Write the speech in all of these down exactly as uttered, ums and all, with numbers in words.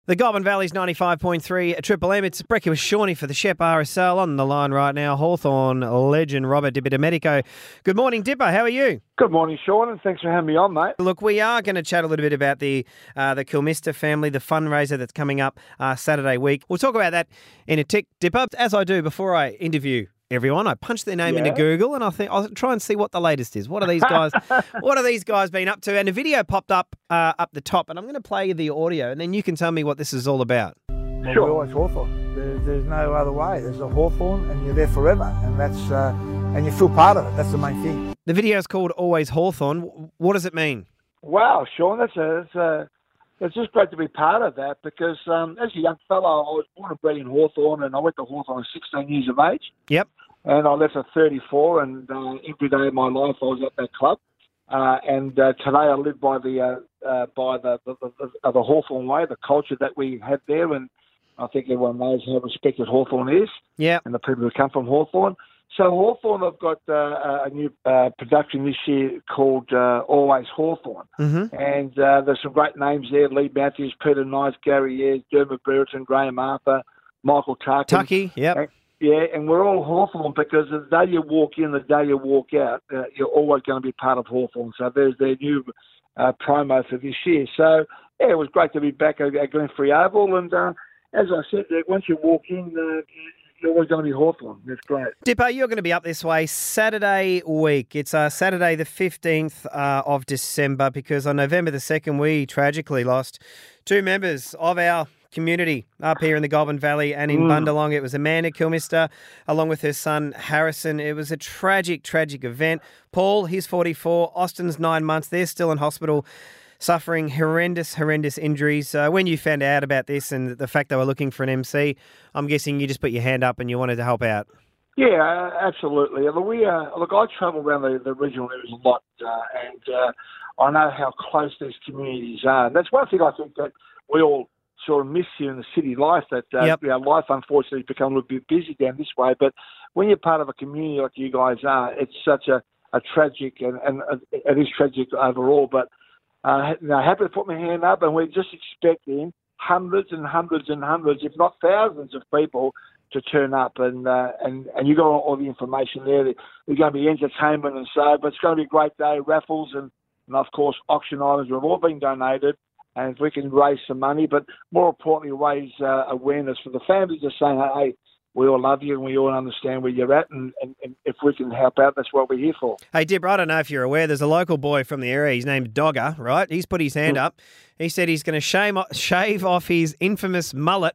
The Goulburn Valley's ninety-five point three Triple M. It's Brekkie with Shawnee for the Shep R S L. On the line right now, Hawthorn legend Robert Dipper-Medico. Good morning, Dipper. How are you? Good morning, Sean, and thanks for having me on, mate. Look, we are going to chat a little bit about the uh, the Kilmister family, the fundraiser that's coming up uh, Saturday week. We'll talk about that in a tick, Dipper. As I do before I interview everyone, I punch their name Yeah. into Google and I think I'll try and see what the latest is. What are these guys? what are these guys been up to? And a video popped up uh, up the top, and I'm going to play you the audio, and then you can tell me what this is all about. Well, Sure. we're always Hawthorn. There, there's no other way. There's a Hawthorn, and you're there forever, and that's uh, and you feel part of it. That's the main thing. The video is called Always Hawthorn. What does it mean? Wow, Sean, that's a, that's a, it's just great to be part of that because um, as a young fellow, I was born and bred in Hawthorn, and I went to Hawthorn at sixteen years of age, Yep. and I left at thirty-four, and uh, every day of my life I was at that club. Uh, and uh, today I live by the uh, uh, by the the, the, the the Hawthorn way, the culture that we have there, and I think everyone knows how respected Hawthorn is, Yep. and the people who come from Hawthorn. So Hawthorn, I've got uh, a new uh, production this year called uh, Always Hawthorn. Mm-hmm. And uh, there's some great names there: Lee Matthews, Peter Nice, Gary Ayres, Dermot Brereton, Graham Arthur, Michael Tarkin. Tucky, yep. And, yeah, and we're all Hawthorn because the day you walk in, the day you walk out, uh, you're always going to be part of Hawthorn. So there's their new uh, promo for this year. So, yeah, it was great to be back at Glenfrey Oval. And uh, as I said, once you walk in, uh, you're always going to be Hawthorn. It's great. Dipper, you're going to be up this way Saturday week. It's uh, Saturday the fifteenth uh, of December because on November the second we tragically lost two members of our community up here in the Goulburn Valley and in Mm. Bundalong. It was Amanda Kilmister along with her son Harrison. It was a tragic, tragic event. Paul, he's forty-four. Austin's nine months. They're still in hospital suffering horrendous, horrendous injuries. Uh, when you found out about this and the fact they were looking for an M C, I'm guessing you just put your hand up and you wanted to help out. Yeah, uh, absolutely. Look, we, uh, look, I travel around the, the regional areas a lot, uh, and uh, I know how close these communities are. And that's one thing I think that we all sort of miss here in the city life, that uh, Yep. you know, life unfortunately has become a little bit busy down this way. But when you're part of a community like you guys are, it's such a, a tragic, and, and uh, it is tragic overall. But uh, you know, happy to put my hand up, and we're just expecting hundreds and hundreds and hundreds, if not thousands of people to turn up, and uh, and and you got all, all the information there. There's going to be entertainment and so, but it's going to be a great day. Raffles and, and of course auction items have all been donated, and if we can raise some money, but more importantly raise uh, awareness for the families, just saying, hey, we all love you and we all understand where you're at, and, and, and if we can help out, that's what we're here for. Hey, Dipper, I don't know if you're aware, there's a local boy from the area, he's named Dogger, right? He's put his hand up. He said he's going to shave, shave off his infamous mullet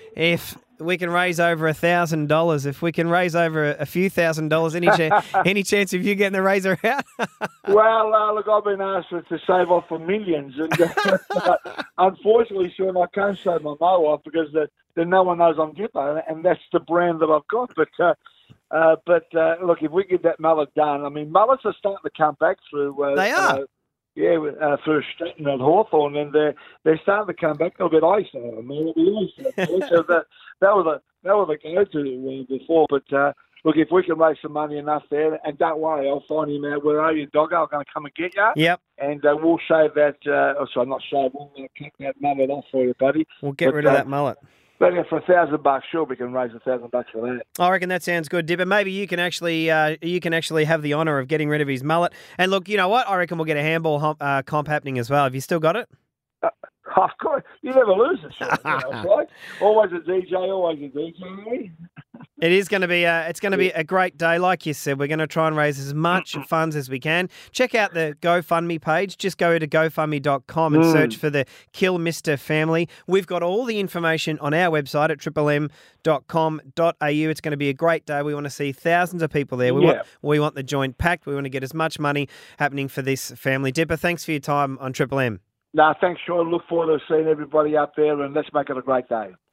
if we can raise over a thousand dollars. If we can raise over a, a few thousand dollars, any, ch- any chance of you getting the razor out? Well, uh, look, I've been asked to, to save off for millions, and uh, unfortunately, Sean, I can't shave my mo off because the, then no one knows I'm Dipper, and that's the brand that I've got. But uh, uh, but uh, look, if we get that mullet done, I mean, mullets are starting to come back through. Uh, They are. Uh, yeah, uh, through Stratton and Hawthorn, and they're they're starting to come back a little bit. I used to have them, man. We used to have them. So that that was a that was a go-to uh, before, but. Uh, Look, if we can raise some money enough there, and don't worry, I'll find him out. Where are you, Dogger? I'm going to come and get you. Yep, And uh, we'll shave that, uh, oh, sorry, not shave, we'll uh, cut that mullet off for you, buddy. we'll get But, rid of uh, that mullet. But yeah, for a thousand bucks, sure, we can raise a thousand bucks for that. I reckon that sounds good, Dipper. Maybe you can actually uh, you can actually have the honour of getting rid of his mullet. And look, you know what? I reckon we'll get a handball hump, uh, comp happening as well. Have you still got it? Uh, of course, you never lose it, sure. You know, right? Always a D J, always a D J. It is going to be a, it's going to be a great day. Like you said, we're going to try and raise as much funds as we can. Check out the GoFundMe page. Just go to GoFundMe dot com and Mm. search for the Kilmister family. We've got all the information on our website at triple m dot com dot a u. It's going to be a great day. We want to see thousands of people there. We Yeah. want we want the joint packed. We want to get as much money happening for this family. Dipper, thanks for your time on Triple M. No, thanks, Sean. Look forward to seeing everybody up there, and let's make it a great day.